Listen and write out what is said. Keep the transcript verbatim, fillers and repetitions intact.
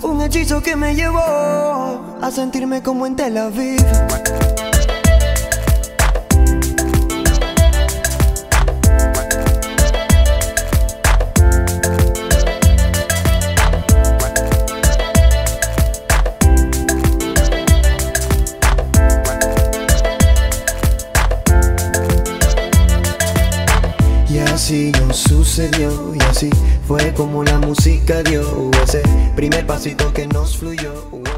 Un hechizo que me llevó a sentirme como en Tel Aviv. Y así nos sucedió, y así fue como la música dio ese primer pasito que nos fluyó.